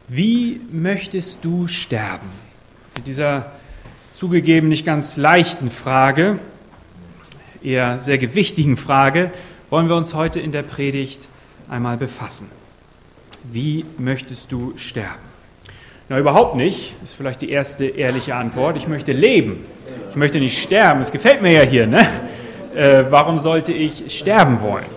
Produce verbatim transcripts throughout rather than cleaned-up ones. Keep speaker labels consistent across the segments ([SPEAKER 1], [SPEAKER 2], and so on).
[SPEAKER 1] Wie möchtest du sterben? Mit dieser zugegeben nicht ganz leichten Frage, eher sehr gewichtigen Frage, wollen wir uns heute in der Predigt einmal befassen. Wie möchtest du sterben? Na, überhaupt nicht, ist vielleicht die erste ehrliche Antwort. Ich möchte leben. Ich möchte nicht sterben. Es gefällt mir ja hier, ne? Äh, warum sollte ich sterben wollen?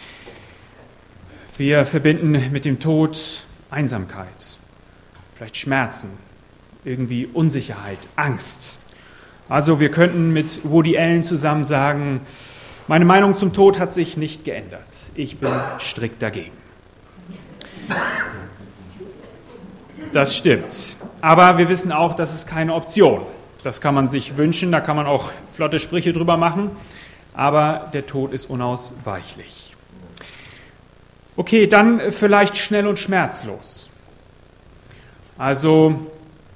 [SPEAKER 1] Wir verbinden mit dem Tod Einsamkeit, vielleicht Schmerzen, irgendwie Unsicherheit, Angst. Also wir könnten mit Woody Allen zusammen sagen, meine Meinung zum Tod hat sich nicht geändert. Ich bin strikt dagegen. Das stimmt. Aber wir wissen auch, das ist keine Option. Das kann man sich wünschen, da kann man auch flotte Sprüche drüber machen. Aber der Tod ist unausweichlich. Okay, dann vielleicht schnell und schmerzlos. Also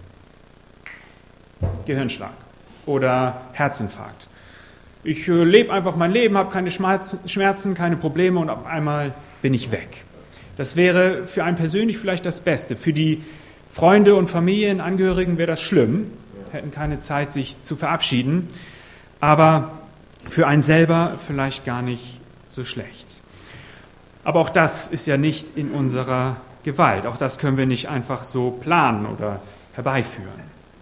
[SPEAKER 1] Gehirnschlag oder Herzinfarkt. Ich äh, lebe einfach mein Leben, habe keine Schmerzen, keine Probleme und auf einmal bin ich weg. Das wäre für einen persönlich vielleicht das Beste. Für die Freunde und Familienangehörigen wäre das schlimm, hätten keine Zeit, sich zu verabschieden. Aber für einen selber vielleicht gar nicht so schlecht. Aber auch das ist ja nicht in unserer Gewalt. Auch das können wir nicht einfach so planen oder herbeiführen.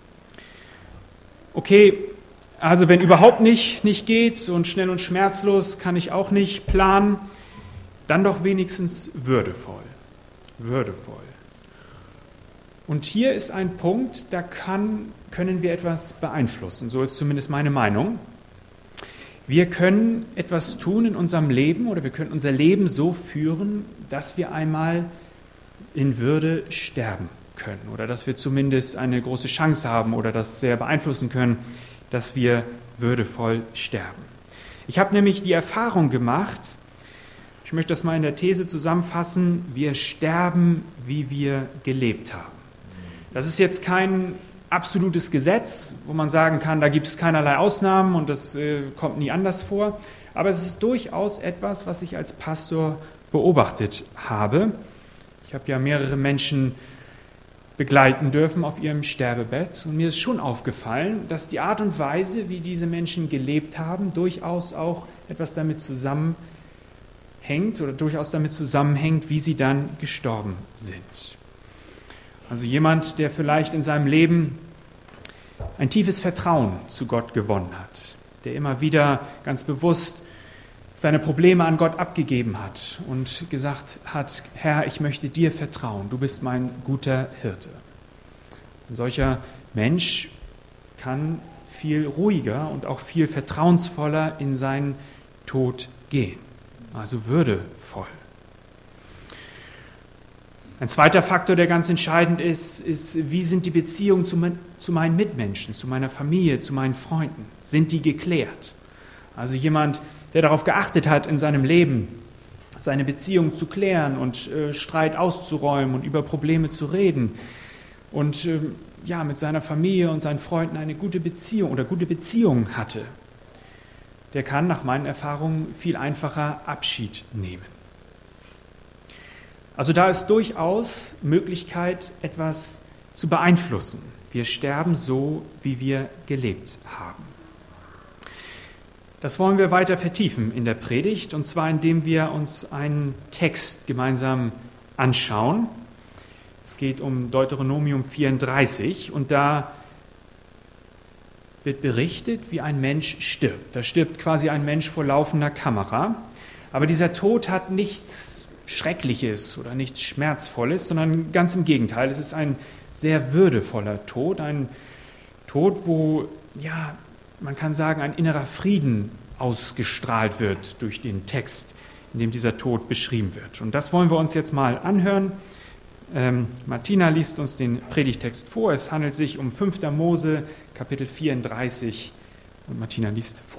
[SPEAKER 1] Okay, also wenn überhaupt nicht, nicht geht und schnell und schmerzlos kann ich auch nicht planen, dann doch wenigstens würdevoll. Würdevoll. Und hier ist ein Punkt, da kann, können wir etwas beeinflussen. So ist zumindest meine Meinung. Wir können etwas tun in unserem Leben oder wir können unser Leben so führen, dass wir einmal in Würde sterben können oder dass wir zumindest eine große Chance haben oder das sehr beeinflussen können, dass wir würdevoll sterben. Ich habe nämlich die Erfahrung gemacht, ich möchte das mal in der These zusammenfassen, wir sterben, wie wir gelebt haben. Das ist jetzt kein absolutes Gesetz, wo man sagen kann, da gibt es keinerlei Ausnahmen und das äh, kommt nie anders vor. Aber es ist durchaus etwas, was ich als Pastor beobachtet habe. Ich habe ja mehrere Menschen begleiten dürfen auf ihrem Sterbebett und mir ist schon aufgefallen, dass die Art und Weise, wie diese Menschen gelebt haben, durchaus auch etwas damit zusammenhängt oder durchaus damit zusammenhängt, wie sie dann gestorben sind. Also jemand, der vielleicht in seinem Leben ein tiefes Vertrauen zu Gott gewonnen hat, der immer wieder ganz bewusst seine Probleme an Gott abgegeben hat und gesagt hat, Herr, ich möchte dir vertrauen, du bist mein guter Hirte. Ein solcher Mensch kann viel ruhiger und auch viel vertrauensvoller in seinen Tod gehen, also würdevoll. Ein zweiter Faktor, der ganz entscheidend ist, ist, wie sind die Beziehungen zu, mein, zu meinen Mitmenschen, zu meiner Familie, zu meinen Freunden? Sind die geklärt? Also jemand, der darauf geachtet hat, in seinem Leben seine Beziehung zu klären und äh, Streit auszuräumen und über Probleme zu reden und äh, ja, mit seiner Familie und seinen Freunden eine gute Beziehung oder gute Beziehungen hatte, der kann nach meinen Erfahrungen viel einfacher Abschied nehmen. Also da ist durchaus Möglichkeit, etwas zu beeinflussen. Wir sterben so, wie wir gelebt haben. Das wollen wir weiter vertiefen in der Predigt, und zwar indem wir uns einen Text gemeinsam anschauen. Es geht um Deuteronomium vierunddreißig und da wird berichtet, wie ein Mensch stirbt. Da stirbt quasi ein Mensch vor laufender Kamera, aber dieser Tod hat nichts Schreckliches oder nichts Schmerzvolles, sondern ganz im Gegenteil. Es ist ein sehr würdevoller Tod, ein Tod, wo, ja, man kann sagen, ein innerer Frieden ausgestrahlt wird durch den Text, in dem dieser Tod beschrieben wird. Und das wollen wir uns jetzt mal anhören. Ähm, Martina liest uns den Predigtext vor. Es handelt sich um fünfter Mose, Kapitel vierunddreißig, und Martina liest vor.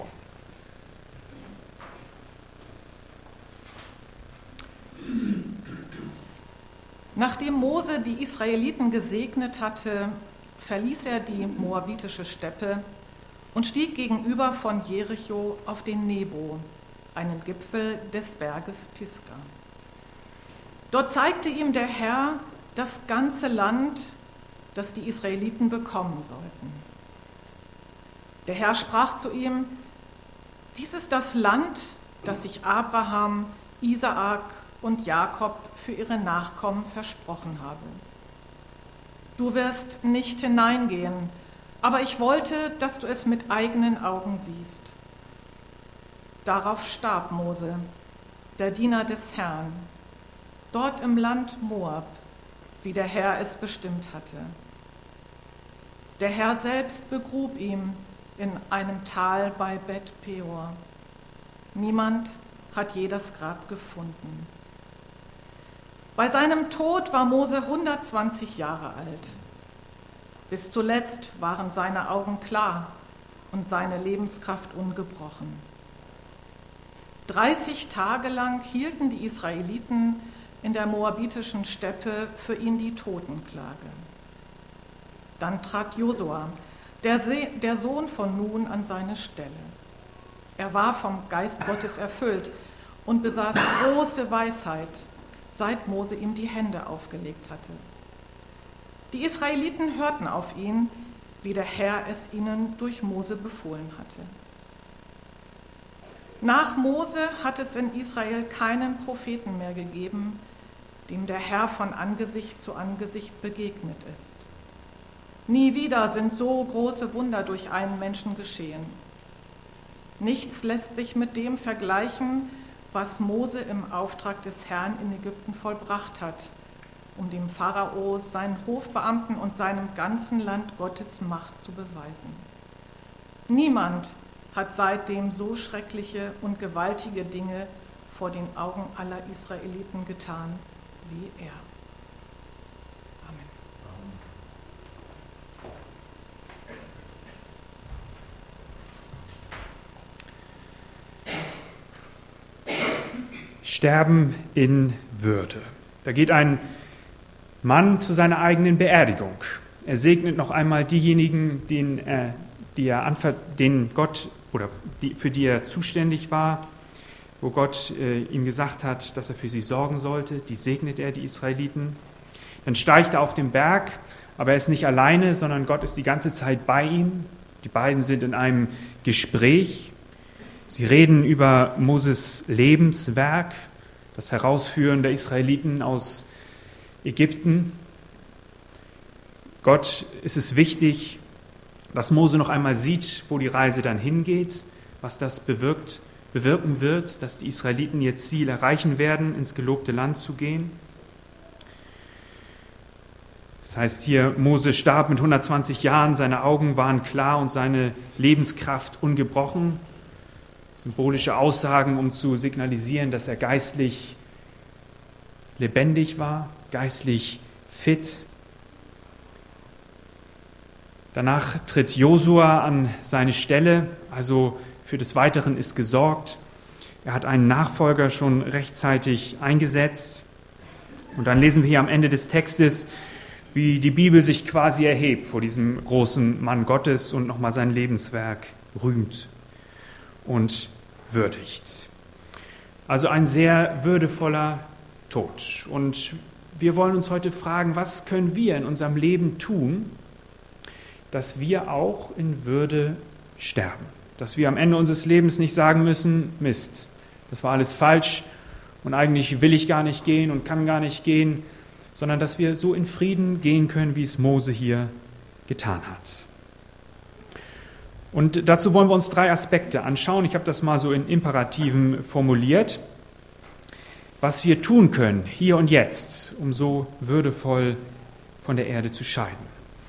[SPEAKER 2] Nachdem Mose die Israeliten gesegnet hatte, verließ er die moabitische Steppe und stieg gegenüber von Jericho auf den Nebo, einen Gipfel des Berges Pisga. Dort zeigte ihm der Herr das ganze Land, das die Israeliten bekommen sollten. Der Herr sprach zu ihm: Dies ist das Land, das ich Abraham, Isaak und Jakob für ihre Nachkommen versprochen habe. Du wirst nicht hineingehen, aber ich wollte, dass du es mit eigenen Augen siehst. Darauf starb Mose, der Diener des Herrn, dort im Land Moab, wie der Herr es bestimmt hatte. Der Herr selbst begrub ihn in einem Tal bei Bet Peor. Niemand hat je das Grab gefunden. Bei seinem Tod war Mose hundertzwanzig Jahre alt. Bis zuletzt waren seine Augen klar und seine Lebenskraft ungebrochen. dreißig Tage lang hielten die Israeliten in der moabitischen Steppe für ihn die Totenklage. Dann trat Josua, der, Se- der Sohn von Nun, an seine Stelle. Er war vom Geist Gottes erfüllt und besaß große Weisheit, seit Mose ihm die Hände aufgelegt hatte. Die Israeliten hörten auf ihn, wie der Herr es ihnen durch Mose befohlen hatte. Nach Mose hat es in Israel keinen Propheten mehr gegeben, dem der Herr von Angesicht zu Angesicht begegnet ist. Nie wieder sind so große Wunder durch einen Menschen geschehen. Nichts lässt sich mit dem vergleichen, was Mose im Auftrag des Herrn in Ägypten vollbracht hat, um dem Pharao, seinen Hofbeamten und seinem ganzen Land Gottes Macht zu beweisen. Niemand hat seitdem so schreckliche und gewaltige Dinge vor den Augen aller Israeliten getan wie er. Amen.
[SPEAKER 1] Sterben in Würde. Da geht ein Mann zu seiner eigenen Beerdigung. Er segnet noch einmal diejenigen, denen, äh, die er anver- denen Gott oder die, für die er zuständig war, wo Gott äh, ihm gesagt hat, dass er für sie sorgen sollte. Die segnet er, die Israeliten. Dann steigt er auf den Berg, aber er ist nicht alleine, sondern Gott ist die ganze Zeit bei ihm. Die beiden sind in einem Gespräch. Sie reden über Moses Lebenswerk, das Herausführen der Israeliten aus Ägypten. Gott ist es wichtig, dass Mose noch einmal sieht, wo die Reise dann hingeht, was das bewirkt, bewirken wird, dass die Israeliten ihr Ziel erreichen werden, ins gelobte Land zu gehen. Das heißt hier, Mose starb mit hundertzwanzig Jahren, seine Augen waren klar und seine Lebenskraft ungebrochen. Symbolische Aussagen, um zu signalisieren, dass er geistlich lebendig war, geistlich fit. Danach tritt Josua an seine Stelle, also für des Weiteren ist gesorgt. Er hat einen Nachfolger schon rechtzeitig eingesetzt. Und dann lesen wir hier am Ende des Textes, wie die Bibel sich quasi erhebt vor diesem großen Mann Gottes und nochmal sein Lebenswerk rühmt und würdigt. Also ein sehr würdevoller Tod. Und wir wollen uns heute fragen, was können wir in unserem Leben tun, dass wir auch in Würde sterben. Dass wir am Ende unseres Lebens nicht sagen müssen, Mist, das war alles falsch und eigentlich will ich gar nicht gehen und kann gar nicht gehen, sondern dass wir so in Frieden gehen können, wie es Mose hier getan hat. Und dazu wollen wir uns drei Aspekte anschauen. Ich habe das mal so in Imperativen formuliert. Was wir tun können, hier und jetzt, um so würdevoll von der Erde zu scheiden.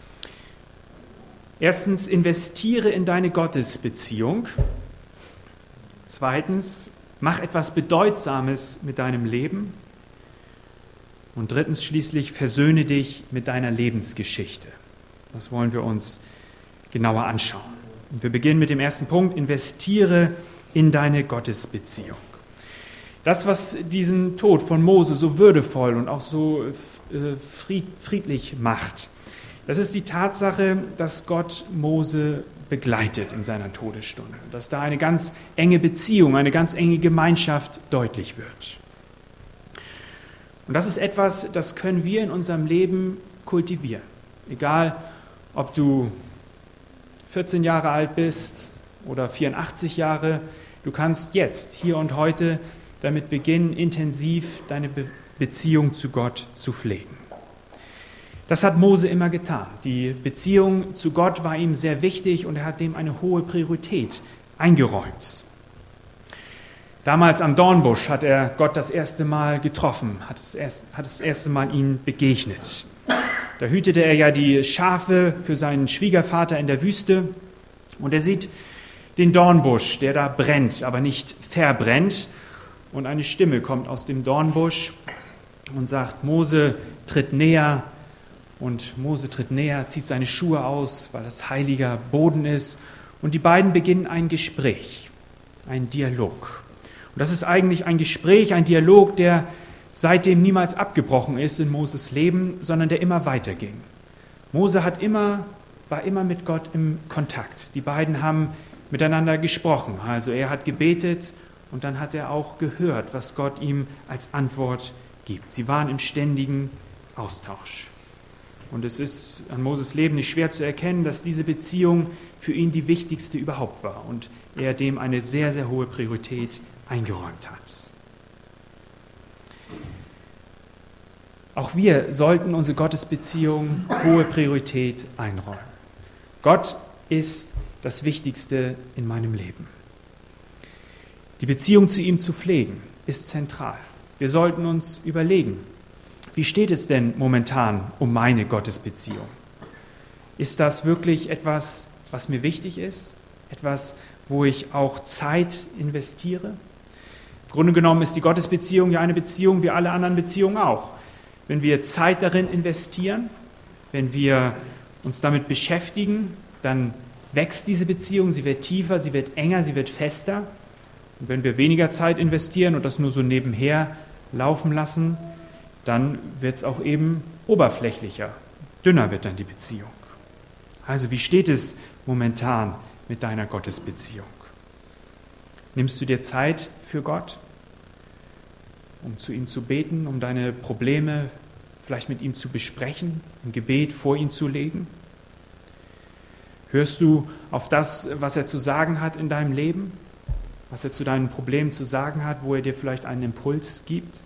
[SPEAKER 1] Erstens, investiere in deine Gottesbeziehung. Zweitens, mach etwas Bedeutsames mit deinem Leben. Und drittens schließlich, versöhne dich mit deiner Lebensgeschichte. Das wollen wir uns genauer anschauen. Und wir beginnen mit dem ersten Punkt, investiere in deine Gottesbeziehung. Das, was diesen Tod von Mose so würdevoll und auch so friedlich macht, das ist die Tatsache, dass Gott Mose begleitet in seiner Todesstunde, dass da eine ganz enge Beziehung, eine ganz enge Gemeinschaft deutlich wird. Und das ist etwas, das können wir in unserem Leben kultivieren. Egal, ob du vierzehn Jahre alt bist oder vierundachtzig Jahre, du kannst jetzt, hier und heute, damit beginnen, intensiv deine Be- Beziehung zu Gott zu pflegen. Das hat Mose immer getan. Die Beziehung zu Gott war ihm sehr wichtig und er hat dem eine hohe Priorität eingeräumt. Damals am Dornbusch hat er Gott das erste Mal getroffen, hat das erste, hat das erste Mal ihm begegnet. Da hütete er ja die Schafe für seinen Schwiegervater in der Wüste und er sieht den Dornbusch, der da brennt, aber nicht verbrennt. Und eine Stimme kommt aus dem Dornbusch und sagt, Mose, tritt näher. Und Mose tritt näher, zieht seine Schuhe aus, weil das heiliger Boden ist. Und die beiden beginnen ein Gespräch, ein Dialog. Und das ist eigentlich ein Gespräch, ein Dialog, der seitdem niemals abgebrochen ist in Moses Leben, sondern der immer weiterging. Mose hat immer, war immer mit Gott im Kontakt. Die beiden haben miteinander gesprochen. Also er hat gebetet und dann hat er auch gehört, was Gott ihm als Antwort gibt. Sie waren im ständigen Austausch. Und es ist an Moses Leben nicht schwer zu erkennen, dass diese Beziehung für ihn die wichtigste überhaupt war und er dem eine sehr, sehr hohe Priorität eingeräumt hat. Auch wir sollten unsere Gottesbeziehung hohe Priorität einräumen. Gott ist das Wichtigste in meinem Leben. Die Beziehung zu ihm zu pflegen ist zentral. Wir sollten uns überlegen, wie steht es denn momentan um meine Gottesbeziehung? Ist das wirklich etwas, was mir wichtig ist? Etwas, wo ich auch Zeit investiere? Im Grunde genommen ist die Gottesbeziehung ja eine Beziehung wie alle anderen Beziehungen auch. Wenn wir Zeit darin investieren, wenn wir uns damit beschäftigen, dann wächst diese Beziehung, sie wird tiefer, sie wird enger, sie wird fester. Und wenn wir weniger Zeit investieren und das nur so nebenher laufen lassen, dann wird es auch eben oberflächlicher, dünner wird dann die Beziehung. Also wie steht es momentan mit deiner Gottesbeziehung? Nimmst du dir Zeit für Gott, um zu ihm zu beten, um deine Probleme vielleicht mit ihm zu besprechen, im Gebet vor ihn zu legen? Hörst du auf das, was er zu sagen hat in deinem Leben, was er zu deinen Problemen zu sagen hat, wo er dir vielleicht einen Impuls gibt?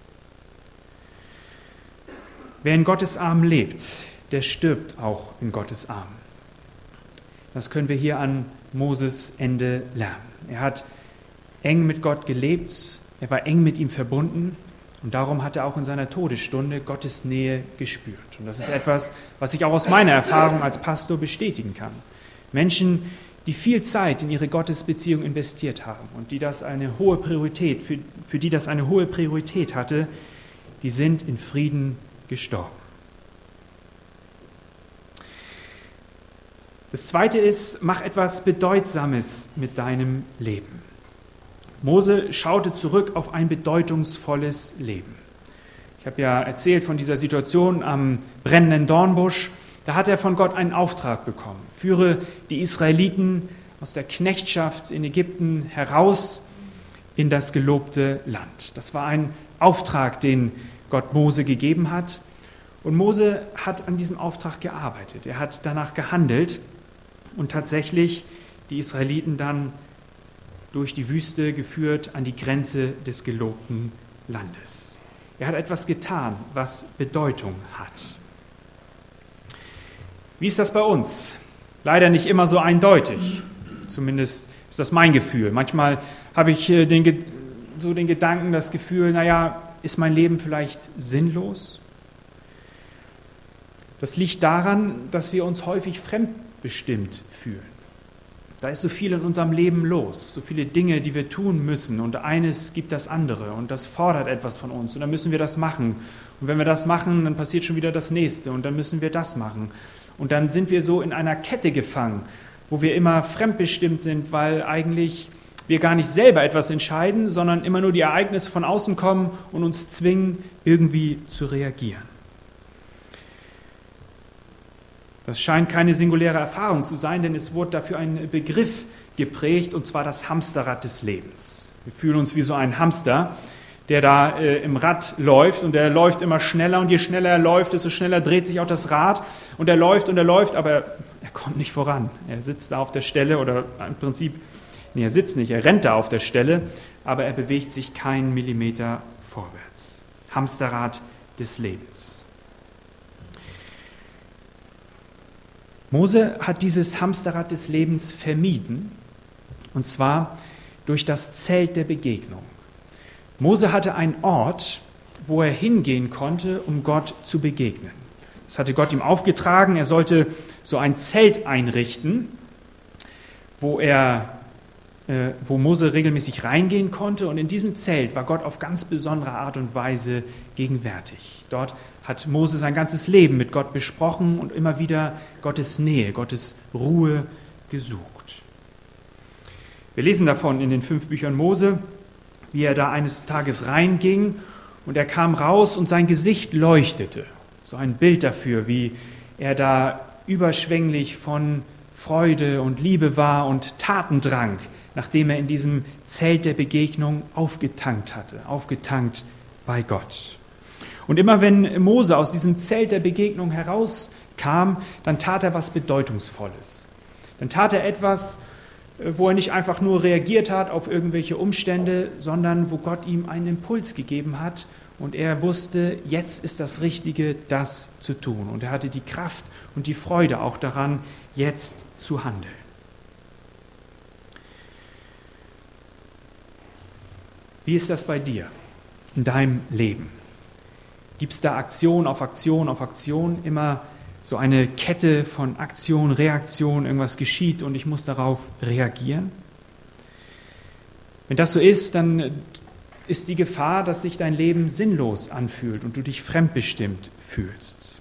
[SPEAKER 1] Wer in Gottes Armen lebt, der stirbt auch in Gottes Armen. Das können wir hier an Moses Ende lernen. Er hat eng mit Gott gelebt, er war eng mit ihm verbunden und darum hat er auch in seiner Todesstunde Gottes Nähe gespürt. Und das ist etwas, was ich auch aus meiner Erfahrung als Pastor bestätigen kann. Menschen, die viel Zeit in ihre Gottesbeziehung investiert haben und die das eine hohe Priorität, für, für die das eine hohe Priorität hatte, die sind in Frieden gestorben. Das Zweite ist, mach etwas Bedeutsames mit deinem Leben. Mose schaute zurück auf ein bedeutungsvolles Leben. Ich habe ja erzählt von dieser Situation am brennenden Dornbusch. Da hat er von Gott einen Auftrag bekommen. Führe die Israeliten aus der Knechtschaft in Ägypten heraus in das gelobte Land. Das war ein Auftrag, den Gott Mose gegeben hat. Und Mose hat an diesem Auftrag gearbeitet. Er hat danach gehandelt und tatsächlich die Israeliten dann durch die Wüste geführt an die Grenze des gelobten Landes. Er hat etwas getan, was Bedeutung hat. Wie ist das bei uns? Leider nicht immer so eindeutig. Zumindest ist das mein Gefühl. Manchmal habe ich den, so den Gedanken, das Gefühl, naja, ist mein Leben vielleicht sinnlos? Das liegt daran, dass wir uns häufig fremdbestimmt fühlen. Da ist so viel in unserem Leben los, so viele Dinge, die wir tun müssen und eines gibt das andere und das fordert etwas von uns und dann müssen wir das machen. Und wenn wir das machen, dann passiert schon wieder das Nächste und dann müssen wir das machen. Und dann sind wir so in einer Kette gefangen, wo wir immer fremdbestimmt sind, weil eigentlich wir gar nicht selber etwas entscheiden, sondern immer nur die Ereignisse von außen kommen und uns zwingen, irgendwie zu reagieren. Das scheint keine singuläre Erfahrung zu sein, denn es wurde dafür ein Begriff geprägt, und zwar das Hamsterrad des Lebens. Wir fühlen uns wie so ein Hamster, der da äh, im Rad läuft und der läuft immer schneller und je schneller er läuft, desto schneller dreht sich auch das Rad und er läuft und er läuft, aber er kommt nicht voran. Er sitzt da auf der Stelle oder im Prinzip, nee, er sitzt nicht, er rennt da auf der Stelle, aber er bewegt sich keinen Millimeter vorwärts. Hamsterrad des Lebens. Mose hat dieses Hamsterrad des Lebens vermieden, und zwar durch das Zelt der Begegnung. Mose hatte einen Ort, wo er hingehen konnte, um Gott zu begegnen. Das hatte Gott ihm aufgetragen, er sollte so ein Zelt einrichten, wo er, äh, wo Mose regelmäßig reingehen konnte, und in diesem Zelt war Gott auf ganz besondere Art und Weise gegenwärtig. Dort hat Mose sein ganzes Leben mit Gott besprochen und immer wieder Gottes Nähe, Gottes Ruhe gesucht. Wir lesen davon in den fünf Büchern Mose, wie er da eines Tages reinging und er kam raus und sein Gesicht leuchtete. So ein Bild dafür, wie er da überschwänglich von Freude und Liebe war und Tatendrang, nachdem er in diesem Zelt der Begegnung aufgetankt hatte, aufgetankt bei Gott. Und immer wenn Mose aus diesem Zelt der Begegnung herauskam, dann tat er was Bedeutungsvolles. Dann tat er etwas, wo er nicht einfach nur reagiert hat auf irgendwelche Umstände, sondern wo Gott ihm einen Impuls gegeben hat und er wusste, jetzt ist das Richtige, das zu tun. Und er hatte die Kraft und die Freude auch daran, jetzt zu handeln. Wie ist das bei dir in deinem Leben? Gibt es da Aktion auf Aktion auf Aktion, immer so eine Kette von Aktion, Reaktion, irgendwas geschieht und ich muss darauf reagieren? Wenn das so ist, dann ist die Gefahr, dass sich dein Leben sinnlos anfühlt und du dich fremdbestimmt fühlst.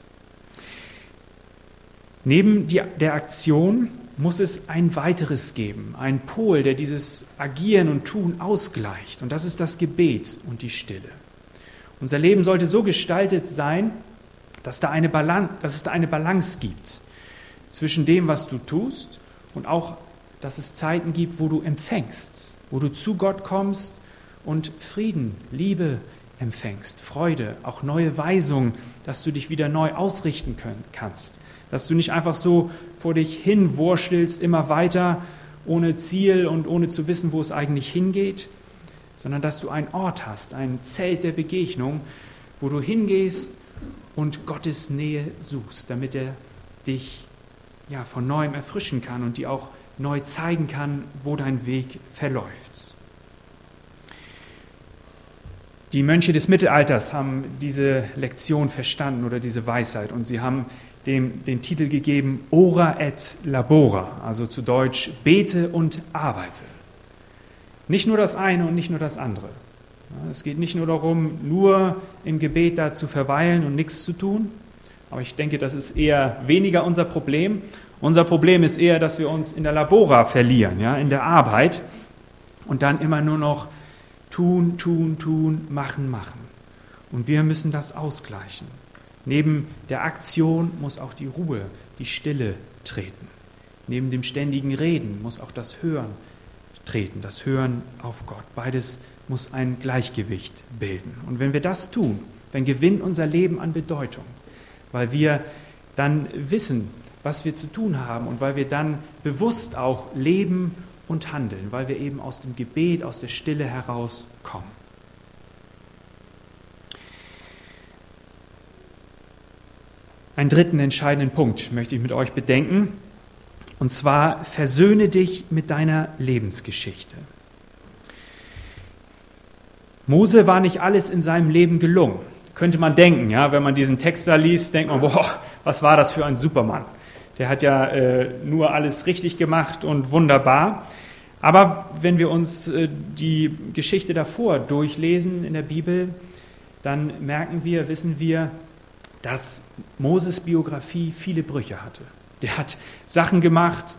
[SPEAKER 1] Neben der Aktion muss es ein weiteres geben, einen Pol, der dieses Agieren und Tun ausgleicht. Und das ist das Gebet und die Stille. Unser Leben sollte so gestaltet sein, dass, da eine Balance, dass es da eine Balance gibt zwischen dem, was du tust, und auch, dass es Zeiten gibt, wo du empfängst, wo du zu Gott kommst und Frieden, Liebe empfängst, Freude, auch neue Weisung, dass du dich wieder neu ausrichten können, kannst, dass du nicht einfach so vor dich hin wurschtelst, immer weiter, ohne Ziel und ohne zu wissen, wo es eigentlich hingeht, sondern dass du einen Ort hast, ein Zelt der Begegnung, wo du hingehst und Gottes Nähe suchst, damit er dich ja, von Neuem erfrischen kann und dir auch neu zeigen kann, wo dein Weg verläuft. Die Mönche des Mittelalters haben diese Lektion verstanden oder diese Weisheit und sie haben dem den Titel gegeben Ora et labora, also zu Deutsch bete und arbeite. Nicht nur das eine und nicht nur das andere. Es geht nicht nur darum, nur im Gebet da zu verweilen und nichts zu tun, aber ich denke, das ist eher weniger unser Problem. Unser Problem ist eher, dass wir uns in der Labora verlieren, ja, in der Arbeit und dann immer nur noch tun, tun, tun, machen, machen. Und wir müssen das ausgleichen. Neben der Aktion muss auch die Ruhe, die Stille treten. Neben dem ständigen Reden muss auch das Hören treten, das Hören auf Gott. Beides muss ein Gleichgewicht bilden. Und wenn wir das tun, dann gewinnt unser Leben an Bedeutung, weil wir dann wissen, was wir zu tun haben und weil wir dann bewusst auch leben und handeln, weil wir eben aus dem Gebet, aus der Stille herauskommen. Einen dritten entscheidenden Punkt möchte ich mit euch bedenken, und zwar versöhne dich mit deiner Lebensgeschichte. Mose war nicht alles in seinem Leben gelungen. Könnte man denken, ja, wenn man diesen Text da liest, denkt man, boah, was war das für ein Supermann. Der hat ja äh, nur alles richtig gemacht und wunderbar. Aber wenn wir uns äh, die Geschichte davor durchlesen in der Bibel, dann merken wir, wissen wir, dass Moses Biografie viele Brüche hatte. Der hat Sachen gemacht,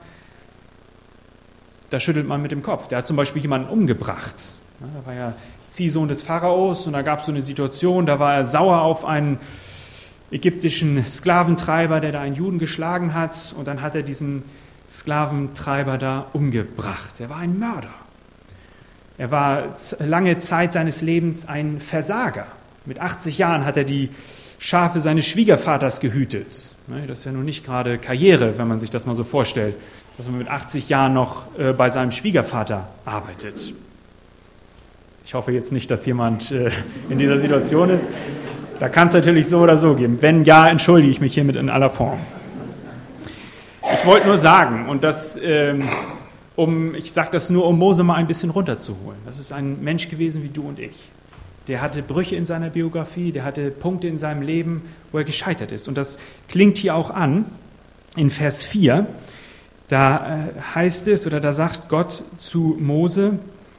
[SPEAKER 1] da schüttelt man mit dem Kopf. Der hat zum Beispiel jemanden umgebracht. Ja, da war ja Ziehsohn des Pharaos und da gab es so eine Situation, da war er sauer auf einen ägyptischen Sklaventreiber, der da einen Juden geschlagen hat, und dann hat er diesen Sklaventreiber da umgebracht. Er war ein Mörder. Er war lange Zeit seines Lebens ein Versager. Mit achtzig Jahren hat er die Schafe seines Schwiegervaters gehütet. Das ist ja nun nicht gerade Karriere, wenn man sich das mal so vorstellt, dass man mit achtzig Jahren noch bei seinem Schwiegervater arbeitet. Ich hoffe jetzt nicht, dass jemand in dieser Situation ist. Da kann es natürlich so oder so geben. Wenn ja, entschuldige ich mich hiermit in aller Form. Ich wollte nur sagen, und das, ähm, um, ich sage das nur, um Mose mal ein bisschen runterzuholen. Das ist ein Mensch gewesen wie du und ich. Der hatte Brüche in seiner Biografie, der hatte Punkte in seinem Leben, wo er gescheitert ist. Und das klingt hier auch an, in Vers vier. Da äh, heißt es, oder da sagt Gott zu Mose,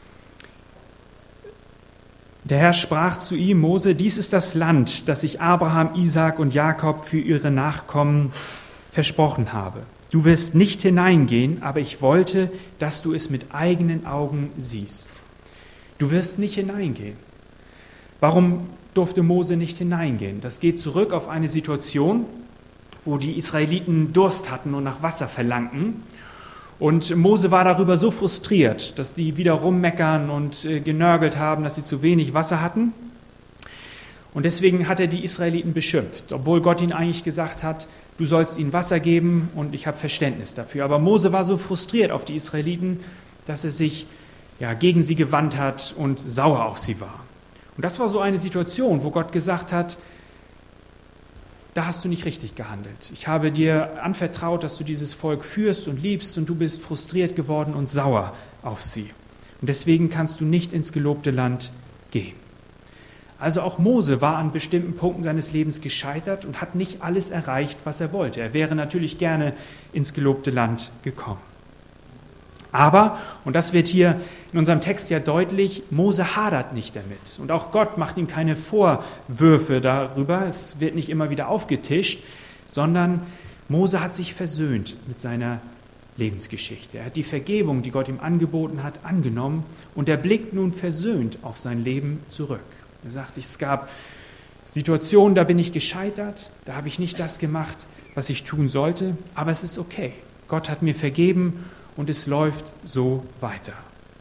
[SPEAKER 1] der Herr sprach zu ihm, Mose, dies ist das Land, das ich Abraham, Isaak und Jakob für ihre Nachkommen versprochen habe. Du wirst nicht hineingehen, aber ich wollte, dass du es mit eigenen Augen siehst. Du wirst nicht hineingehen. Warum durfte Mose nicht hineingehen? Das geht zurück auf eine Situation, wo die Israeliten Durst hatten und nach Wasser verlangten. Und Mose war darüber so frustriert, dass die wieder rummeckern und äh, genörgelt haben, dass sie zu wenig Wasser hatten. Und deswegen hat er die Israeliten beschimpft, obwohl Gott ihnen eigentlich gesagt hat, du sollst ihnen Wasser geben und ich habe Verständnis dafür. Aber Mose war so frustriert auf die Israeliten, dass er sich ja, gegen sie gewandt hat und sauer auf sie war. Und das war so eine Situation, wo Gott gesagt hat, da hast du nicht richtig gehandelt. Ich habe dir anvertraut, dass du dieses Volk führst und liebst und du bist frustriert geworden und sauer auf sie. Und deswegen kannst du nicht ins gelobte Land gehen. Also auch Mose war an bestimmten Punkten seines Lebens gescheitert und hat nicht alles erreicht, was er wollte. Er wäre natürlich gerne ins gelobte Land gekommen. Aber, und das wird hier in unserem Text ja deutlich, Mose hadert nicht damit. Und auch Gott macht ihm keine Vorwürfe darüber. Es wird nicht immer wieder aufgetischt, sondern Mose hat sich versöhnt mit seiner Lebensgeschichte. Er hat die Vergebung, die Gott ihm angeboten hat, angenommen und er blickt nun versöhnt auf sein Leben zurück. Er sagt, es gab Situationen, da bin ich gescheitert, da habe ich nicht das gemacht, was ich tun sollte, aber es ist okay. Gott hat mir vergeben und es läuft so weiter.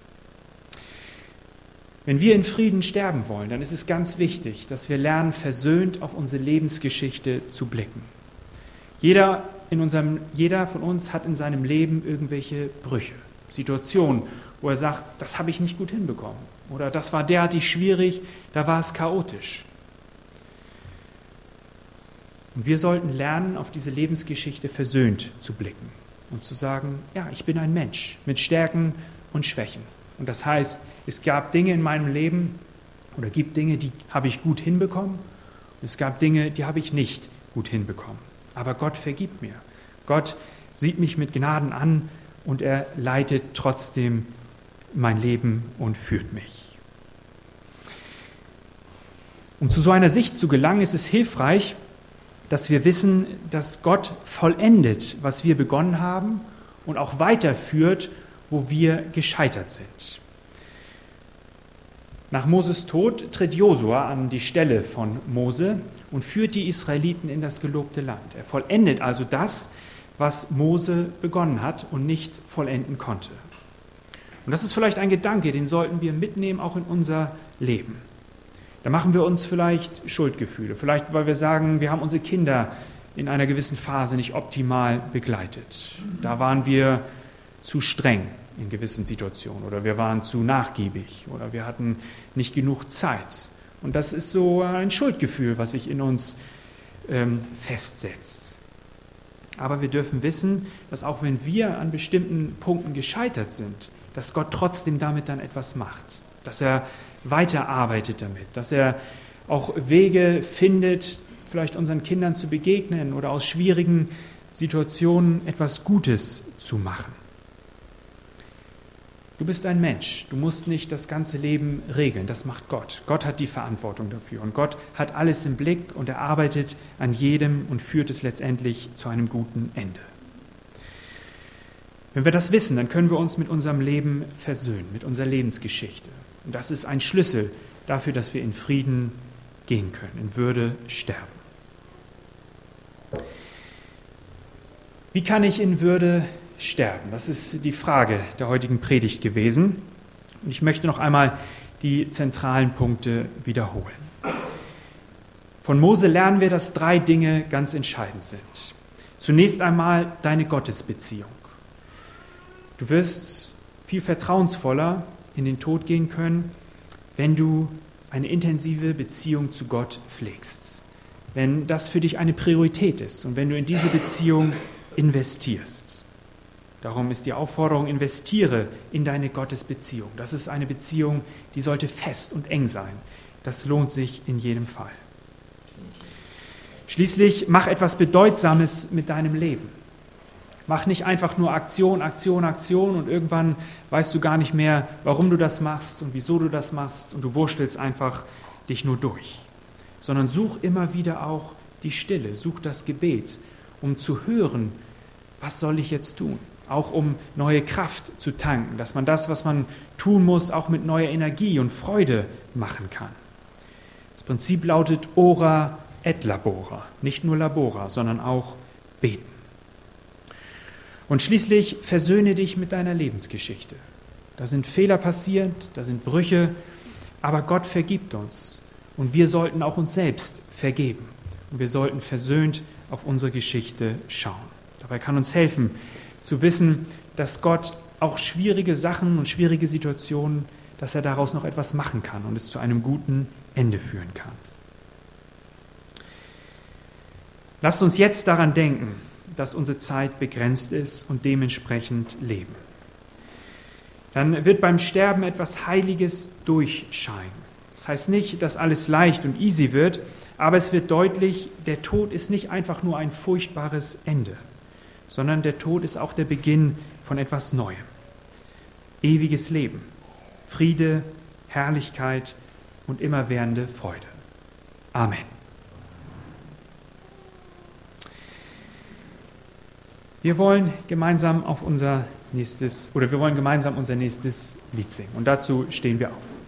[SPEAKER 1] Wenn wir in Frieden sterben wollen, dann ist es ganz wichtig, dass wir lernen, versöhnt auf unsere Lebensgeschichte zu blicken. Jeder, in unserem, jeder von uns hat in seinem Leben irgendwelche Brüche, Situationen, wo er sagt, das habe ich nicht gut hinbekommen oder das war derartig schwierig, da war es chaotisch. Und wir sollten lernen, auf diese Lebensgeschichte versöhnt zu blicken und zu sagen, ja, ich bin ein Mensch mit Stärken und Schwächen. Und das heißt, es gab Dinge in meinem Leben oder gibt Dinge, die habe ich gut hinbekommen. Und es gab Dinge, die habe ich nicht gut hinbekommen. Aber Gott vergibt mir. Gott sieht mich mit Gnaden an und er leitet trotzdem mein Leben und führt mich. Um zu so einer Sicht zu gelangen, ist es hilfreich, dass wir wissen, dass Gott vollendet, was wir begonnen haben und auch weiterführt, wo wir gescheitert sind. Nach Moses Tod tritt Josua an die Stelle von Mose und führt die Israeliten in das gelobte Land. Er vollendet also das, was Mose begonnen hat und nicht vollenden konnte. Und das ist vielleicht ein Gedanke, den sollten wir mitnehmen, auch in unser Leben. Da machen wir uns vielleicht Schuldgefühle, vielleicht weil wir sagen, wir haben unsere Kinder in einer gewissen Phase nicht optimal begleitet. Da waren wir zu streng in gewissen Situationen oder wir waren zu nachgiebig oder wir hatten nicht genug Zeit. Und das ist so ein Schuldgefühl, was sich in uns ähm, festsetzt. Aber wir dürfen wissen, dass auch wenn wir an bestimmten Punkten gescheitert sind, dass Gott trotzdem damit dann etwas macht, dass er weiterarbeitet damit, dass er auch Wege findet, vielleicht unseren Kindern zu begegnen oder aus schwierigen Situationen etwas Gutes zu machen. Du bist ein Mensch, du musst nicht das ganze Leben regeln, das macht Gott. Gott hat die Verantwortung dafür und Gott hat alles im Blick und er arbeitet an jedem und führt es letztendlich zu einem guten Ende. Wenn wir das wissen, dann können wir uns mit unserem Leben versöhnen, mit unserer Lebensgeschichte. Und das ist ein Schlüssel dafür, dass wir in Frieden gehen können, in Würde sterben. Wie kann ich in Würde sterben? Das ist die Frage der heutigen Predigt gewesen. Und ich möchte noch einmal die zentralen Punkte wiederholen. Von Mose lernen wir, dass drei Dinge ganz entscheidend sind. Zunächst einmal deine Gottesbeziehung. Du wirst viel vertrauensvoller in den Tod gehen können, wenn du eine intensive Beziehung zu Gott pflegst. Wenn das für dich eine Priorität ist und wenn du in diese Beziehung investierst. Darum ist die Aufforderung, investiere in deine Gottesbeziehung. Das ist eine Beziehung, die sollte fest und eng sein. Das lohnt sich in jedem Fall. Schließlich mach etwas Bedeutsames mit deinem Leben. Mach nicht einfach nur Aktion, Aktion, Aktion und irgendwann weißt du gar nicht mehr, warum du das machst und wieso du das machst und du wurstelst einfach dich nur durch. Sondern such immer wieder auch die Stille, such das Gebet, um zu hören, was soll ich jetzt tun? Auch um neue Kraft zu tanken, dass man das, was man tun muss, auch mit neuer Energie und Freude machen kann. Das Prinzip lautet ora et labora, nicht nur labora, sondern auch beten. Und schließlich versöhne dich mit deiner Lebensgeschichte. Da sind Fehler passiert, da sind Brüche, aber Gott vergibt uns. Und wir sollten auch uns selbst vergeben. Und wir sollten versöhnt auf unsere Geschichte schauen. Dabei kann uns helfen, zu wissen, dass Gott auch schwierige Sachen und schwierige Situationen, dass er daraus noch etwas machen kann und es zu einem guten Ende führen kann. Lasst uns jetzt daran denken, dass unsere Zeit begrenzt ist und dementsprechend leben. Dann wird beim Sterben etwas Heiliges durchscheinen. Das heißt nicht, dass alles leicht und easy wird, aber es wird deutlich, der Tod ist nicht einfach nur ein furchtbares Ende, sondern der Tod ist auch der Beginn von etwas Neuem. Ewiges Leben, Friede, Herrlichkeit und immerwährende Freude. Amen. Wir wollen gemeinsam auf unser nächstes, oder wir wollen gemeinsam unser nächstes Lied singen. Und dazu stehen wir auf.